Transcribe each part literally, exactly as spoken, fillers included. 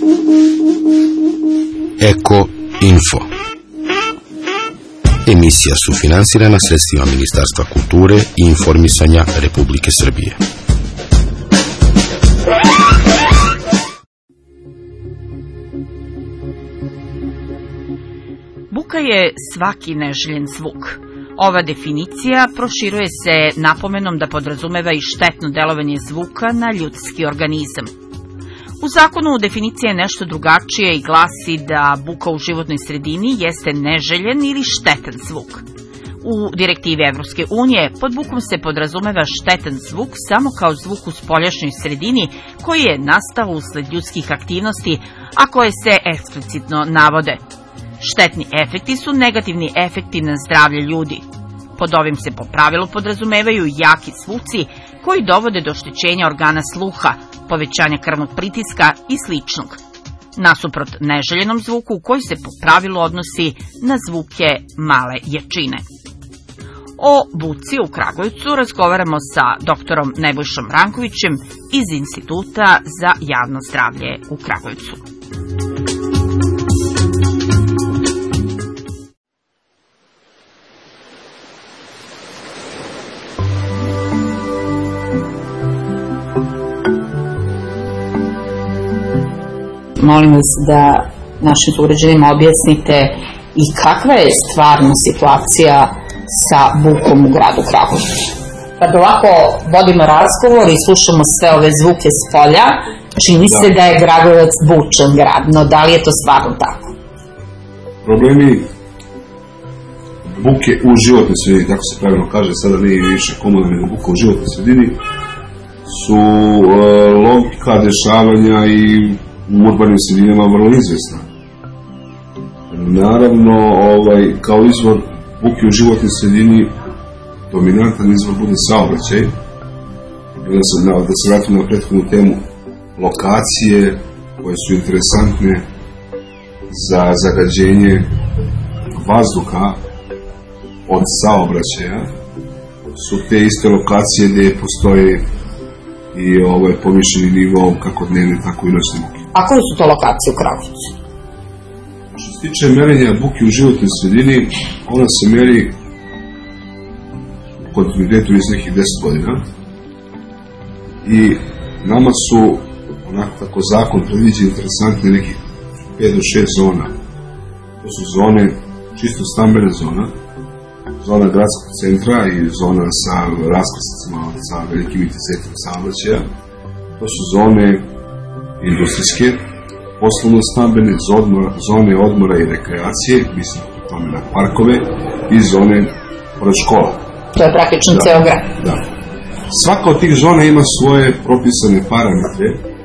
Eko Info. Emisija sufinansirana sredstvima Ministarstva kulture i informisanja Republike Srbije. Buka je svaki neželjen zvuk. Ova definicija proširuje se napomenom da podrazumeva i štetno delovanje zvuka na ljudski organizam. U zakonu definicija je nešto drugačije i glasi da buka u životnoj sredini jeste neželjen ili štetan zvuk. U direktivi Evropske unije pod bukom se podrazumeva štetan zvuk samo kao zvuk u spoljašnjoj sredini koji je nastao usled ljudskih aktivnosti, a koje se eksplicitno navode. Štetni efekti su negativni efekti na zdravlje ljudi. Pod ovim se po pravilu podrazumevaju jaki zvuci koji dovode do oštećenja organa sluha, povećanja krvnog pritiska i sličnog. Nasuprot neželjenom zvuku koji se po pravilu odnosi na zvuke male jačine. O buci u Kragujevcu razgovaramo sa doktorom Nebojšom Rankovićem iz Instituta za javno zdravlje u Kragujevcu. Molim vas da našim sugrađanima objasnite i kakva je stvarna situacija sa bukom u gradu Kragujevcu. Kad ovako vodimo razgovor i slušamo sve ove zvuke s polja, čini se da je Kragujevac bučan grad, no da li je to stvarno tako? Problemi buke u životnoj sredini, tako se pravilno kaže, sada nije više komunalna nego buka u životnoj sredini, su e, logika dešavanja i u urbanim sredinama vrlo izvesna. Naravno, ovaj, kao izvor buke u životnoj sredini, dominantan izvor bude saobraćaj. Da se, da se vratim na prethodnu temu, lokacije koje su interesantne za zagađenje vazduha od saobraćaja su te iste lokacije gdje postoje i ovaj povišeni nivo kako dnevne, tako i noćne buke. A koje su to lokacije u Kragujevcu? Što se tiče merenja buke u životnoj sredini, ona se meri u kontinuitetu iz nekih deset godina i nama su, onako kako zakon predviđa, interesantne nekih pet do šest zona. To su zone, čisto stambene zona, zona gradskog centra i zona sa raskrsnicama sa velikim intenzitetom saobraćaja. To su zone industrijske, poslovno-stambene, zone odmora i rekreacije, mislim o tome na parkove, i zone pored škola. To je praktično da, ceo grad. Da. Svaka od tih zona ima svoje propisane parametre,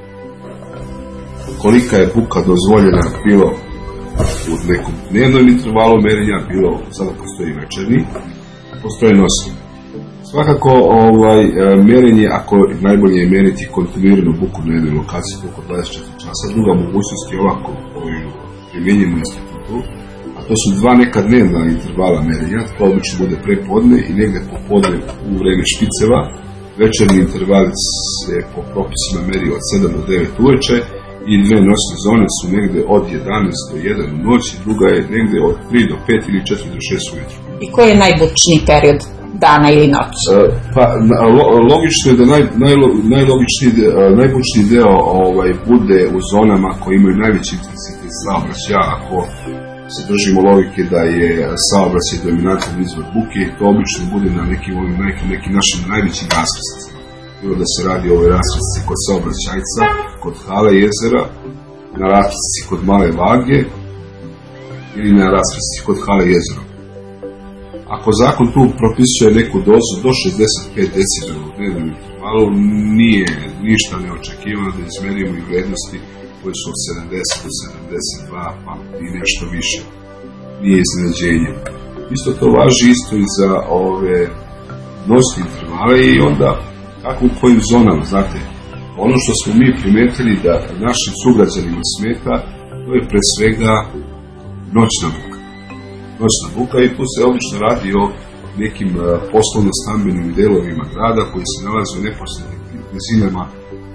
kolika je buka dozvoljena bilo u nekom dnevnom intervalu merenja, bilo sada postoji večerni, postoje noćni. Svakako, ovaj, merenje, ako najbolje je meriti kontinuiranu buku na jednoj lokaciji oko dvadeset četiri časa, druga mogućnost je ovako koju primjenjujemo u institutu, a to su dva neka dnevna intervala merenja, to obično bude prepodne i negde popodne u vreme špiceva. Večerni interval se po propisima meri od sedam do devet uveče i dve noćne zone su negde od jedanaest do jedan u noći, druga je negde od tri do pet ili četiri do šest ujutru. I koji je najbučniji period dana ili noći? Pa, lo, logično je da naj, najlo, najlogičniji, najbučniji deo ovaj, bude u zonama koje imaju najveći intenzitet saobraćaja. Ako se držimo logike da je saobraćaj dominantan izvor buke, to obično bude na nekim, nekim, nekim našim najvećim raskrsnicama. Bilo da se radi o ovoj raskrsnici kod saobraćajca, kod Hale jezera, na raskrsnici kod Male Vage ili na raskrsnici kod Hale jezera. Ako zakon tu propisuje neku dozu do šezdeset pet decibela u dnevnom intervalu, nije ništa neočekivano da izmerimo i vrednosti koje su od sedamdeset do sedamdeset dva pa i nešto više. Nije iznenađenje. Isto to važi isto i za ove noćne intervale i onda kako u kojim zonama, znate, ono što smo mi primetili da našim sugrađanima smeta, to je pre svega noćna buka. Noćna buka i tu se obično radi o nekim poslovno-stambenim delovima grada koji se nalaze u neposrednim blizinama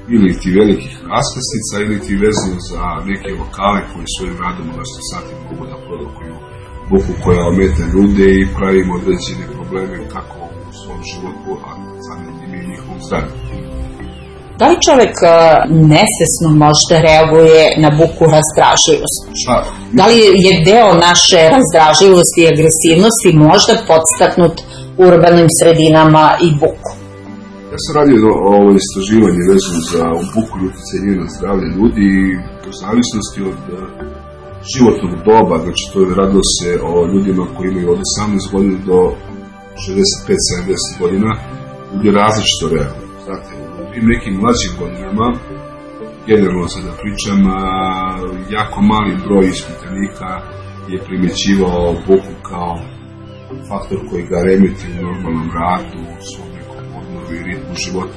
ili ti velikih raskrstica ili ti vezano za neke lokale koji svojim radom u noćnim satima mogu da produkuju buku koja ometa ljude i pravimo određene probleme kako u svom životu, a samim tim i njihovom zdravlju. Da li čovek nesvesno možda reaguje na buku razdražljivost? Šta? Da li je deo naše razdražljivosti i agresivnosti možda podstaknut urbanim sredinama i buku? Ja sam radio ovo istraživanje vezano za buku i utjecaj na zdravlje ljudi i u zavisnosti od životnog doba, znači to je radilo se o ljudima koji imaju od osamnaest godina do šezdeset pet sedamdeset godina, ljudi različito reaguju. Znate, u nekim mlađim godinama, generalno sada pričam, jako mali broj ispitanika je primjećivao buku kao faktor koji ga remeti u normalnom radu, u svom nekom odmoru i ritmu života.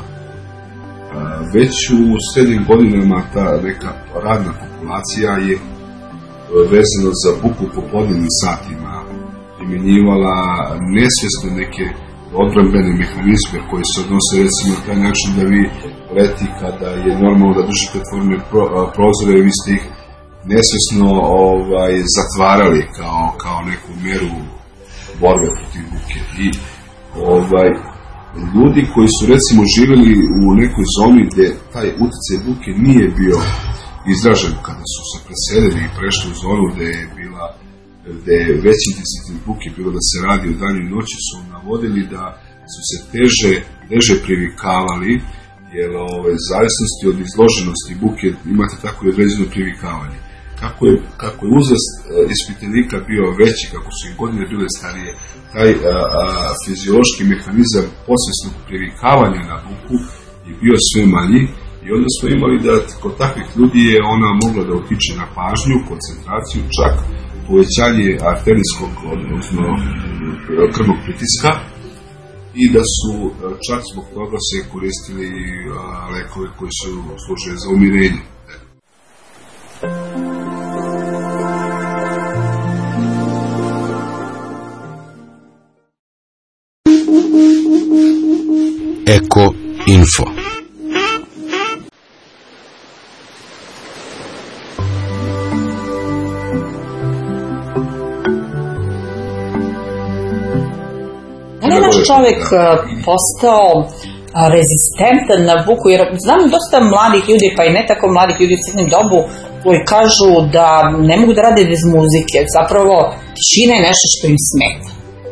Već u srednjim godinama ta neka radna populacija je vezano za buku u popodnevnim satima primjenjivala nesvjesno neke odbrambene mehanizme koji se odnose recimo na taj način da vi leti kada je normalno da držite otvorene pro, prozore i vi ste ih nesvjesno ovaj, zatvarali kao, kao neku mjeru borbe protiv buke. I ovaj, ljudi koji su recimo živjeli u nekoj zoni gdje taj utjecaj buke nije bio izražen, kada su se preselili i prešli u zonu gdje je bila gdje je veći intenzitet buke bilo da se radi o danju i noći, su navodili da su se teže, teže privikavali, jer ove, zavisnosti od izloženosti buke imate tako i određeno privikavanje. Kako je, kako je uzrast e, ispitanika bio veći, kako su i godine bile starije, taj a, a, fiziološki mehanizam posvjesnog privikavanja na buku je bio sve manji. I onda smo imali da kod takvih ljudi je ona mogla da utiče na pažnju, koncentraciju, čak povećanje arterijskog, odnosno krvnog pritiska i da su čak zbog toga se koristili lekove koji su služe za umirenje. Eko Info. Da li je naš čovjek postao rezistentan na buku? Jer znam dosta mladih ljudi, pa i ne tako mladih ljudi u srednjem dobu, koji kažu da ne mogu da rade bez muzike. Zapravo, tišina je nešto što im smeta.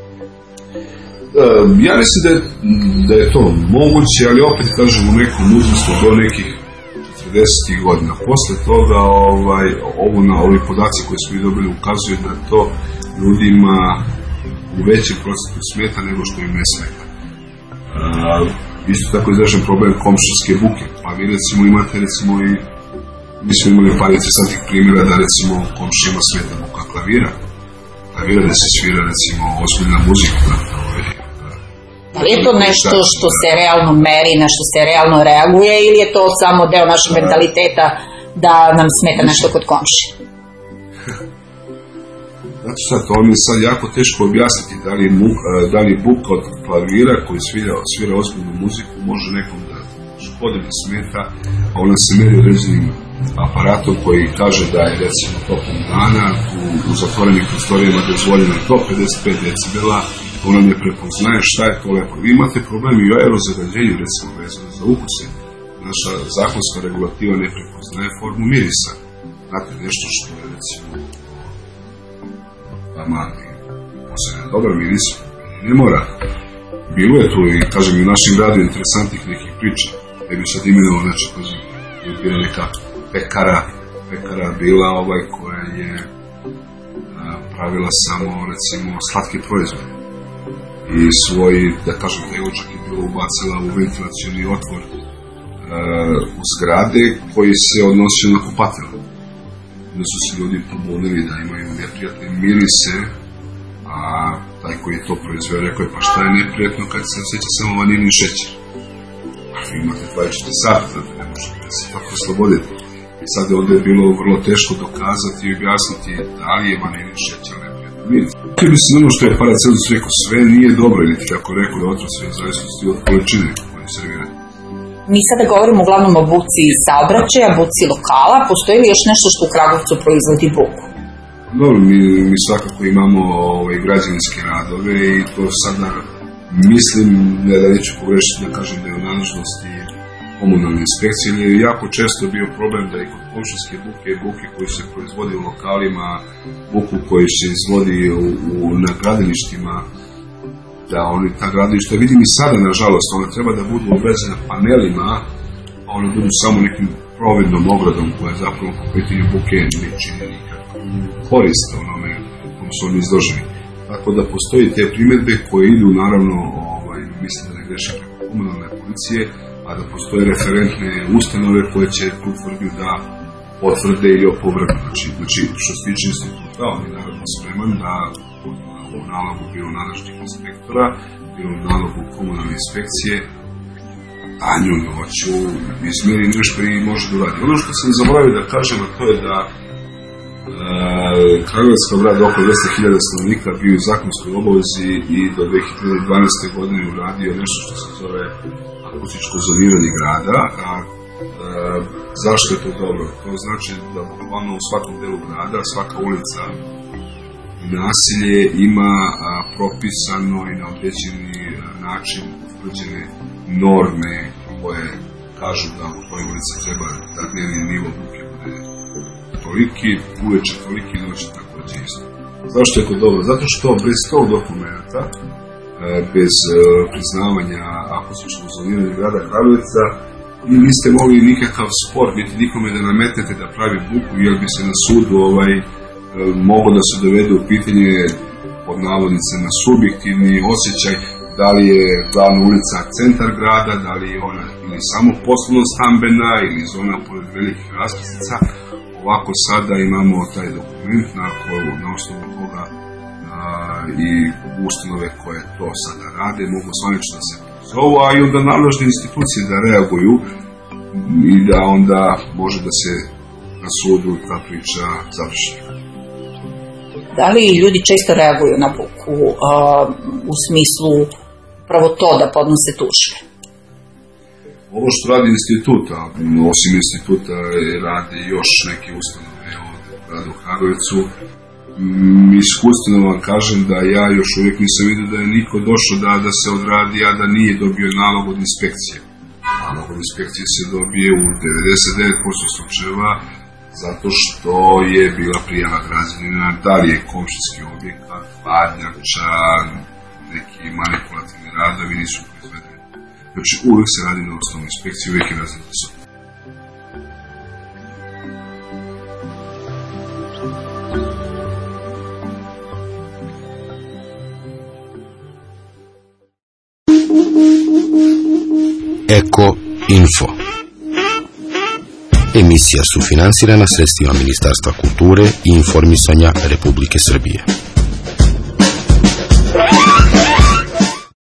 Ja mislim da je, da je to moguće, ali opet kažem u nekom uzrastu do nekih četrdesetih godina. Posle toga ovaj, ovo na ovi podaci koje smo i dobili ukazuju da to ljudima u većem procentu smeta nego što im ne smeta. Uh, isto tako izražen problem komšijske buke. Pa vi recimo imate recimo i mi smo imali par interesantnih primjera da recimo komšijama smeta buka klavira. Klavira da se svira recimo ozbiljna muzika. Da li je to nešto što se realno meri, na što se realno reaguje ili je to samo deo našeg mentaliteta da nam smeta nešto kod komšije? Znači sad, to mi je sad jako teško objasniti da li, mu, da li buka od klavira koji svira, svira ozbiljnu muziku može nekom da škodi da smeta, a ona se meri određenim aparatom koji kaže da je recimo tokom dana u, u zatvorenim prostorijama dozvoljeno do pedeset pet decibela, ona ne prepoznaje šta je to lepo. Vi imate problem i u aerozagađenju, recimo vezano za ukuse. Naša zakonska regulativa ne prepoznaje formu mirisa. Znate, nešto što je recimo amani, posebno dobar miris, ne mora. Bilo je tu i, kažem, i u našim radu interesantnih nekih priča. Ne bi sad imenovao, znači, je bila neka pekara, pekara bila ovaj koja je a, pravila samo, recimo, slatke proizvode. I svoj, da kažem, taj očak je bilo ubacila u ventilacioni otvor a, u zgrade koji se odnosio na kupatilo. Da su se ljudi pobunili da imaju neprijatne mirise, a taj koji je to proizveo rekao je pa šta je neprijatno kad se osjeća samo vanilin šećer. A vi imate dvadeset četiri sata, znate, ne možete se tako osloboditi. I sad je ovdje bilo vrlo teško dokazati i objasniti da li je vanilin šećer neprijatno miris. Kad bi se ono što je Paracelsus rekao, sve nije dobro, ili ti kako rekao je otrov sve u zavisnosti od količine koju servirate. Mi sada govorimo uglavnom o buci saobraćaja, buci lokala. Postoji li još nešto što u Kragujevcu proizvodi buku? Dobro, mi, mi svakako imamo ovaj, građevinske radove i to sada mislim, ne da neću pogrešiti da kažem da je u nadležnosti komunalne inspekcije, jer je jako često bio problem da i kod komšinske buke, buke koji se proizvodi u lokalima, buku koji se izvodi u, u, na gradilištima, da oni ta gradilišta, vidim i sada nažalost, ona treba da budu obrađena panelima, a one budu samo nekim provednom ogradom koja zapravo po pitanju buke ne čini nikakvu korist onome kom su oni izloženi. Tako da postoji te primjedbe koje idu naravno, ovaj, mislim da ne greše preko komunalne policije, a da postoje referentne ustanove koje će tu tvrdnju da potvrde ili opovrgnu. Znači, znači, što se tiče instituta, on je naravno spreman da u nalogu bilo nadležnih inspektora, bilo u nalogu komunalne inspekcije, tanju noću izmjeri nešto i može da uradi. Ono što sam zaboravio da kažem, a to je da e, Kragujevac grad oko dvesta hiljada stanovnika bio u zakonskoj obavezi i do dve hiljade dvanaeste. godine uradio nešto što se zove akustičko zoniranje grada. A, e, zašto je to dobro? To znači da bukvalno u svakom delu grada, svaka ulica i nasilje ima a, propisano i na određeni način utvrđene norme koje kažu da u toj ulici treba da dnevni nivo buke bude toliki, uveče toliki, noći također isto. Zašto je to dobro? Zato što bez tog dokumenta, bez priznavanja akustičkog zoniranja grada Kragujevca, vi niste mogli nikakav spor, niti nikome da nametnete da pravi buku, jer bi se na sudu ovaj, moglo da se dovede u pitanje pod navodnicama subjektivni osjećaj da li je glavna ulica centar grada, da li je ona ili samo poslovno stambena ili zona pored velikih raskrsnica. Ovako sada imamo taj dokument na, na osnovu koga a, i ustanove koje to sada rade mogu zvanično da se pozovu, a i onda nadležne institucije da reaguju i da onda može da se na sudu ta priča završi. Da li ljudi često reaguju na buku a, u smislu pravo to da podnose tužbe? Ovo što radi institut, a osim instituta radi još neke ustanove od grada u Kragujevcu, iskustveno vam kažem da ja još uvijek nisam vidio da je niko došao da, da se odradi, a da nije dobio nalog od inspekcije. Nalog od inspekcije se dobije u devedeset devet posto slučajeva zato što je bila prijava građanina da li je komšinski objekat, hladnjača, neki manipulativni radovi nisu proizvedeni. Znači uvijek se radi na osnovu inspekcije, uvijek je razlika su. Eko Info. Emisija sufinansirana sredstvima Ministarstva kulture i informisanja Republike Srbije.